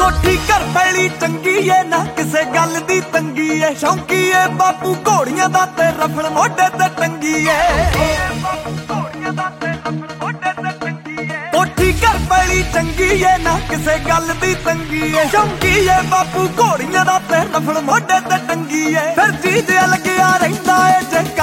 ਕੋਠੀ ਘਰ ਪੈਲੀ ਚੰਗੀ ਏ ਨਾ ਕਿਸੇ ਗੱਲ ਦੀ ਤੰਗੀ ਏ ਸ਼ੌਂਕੀ ਏ ਬਾਪੂ ਘੋੜੀਆਂ ਦਾ ਤੇ ਰਫਲ ਮੋਢੇ ਤੇ ਟੰਗੀ ਏ ਕੋਠੀ ਘਰ ਪੈਲੀ ਚੰਗੀ ਏ ਨਾ ਕਿਸੇ ਗੱਲ ਦੀ ਤੰਗੀ ਏ ਸ਼ੌਂਕੀ ਏ ਬਾਪੂ ਘੋੜੀਆਂ ਦਾ ਤੇ ਰਫਲ ਮੋਢੇ ਤੇ ਟੰਗੀ ਏ ਫਿਰ ਜੀ ਜਿਹਾ ਲੱਗਿਆ ਰਹਿੰਦਾ ਏ ਜੇ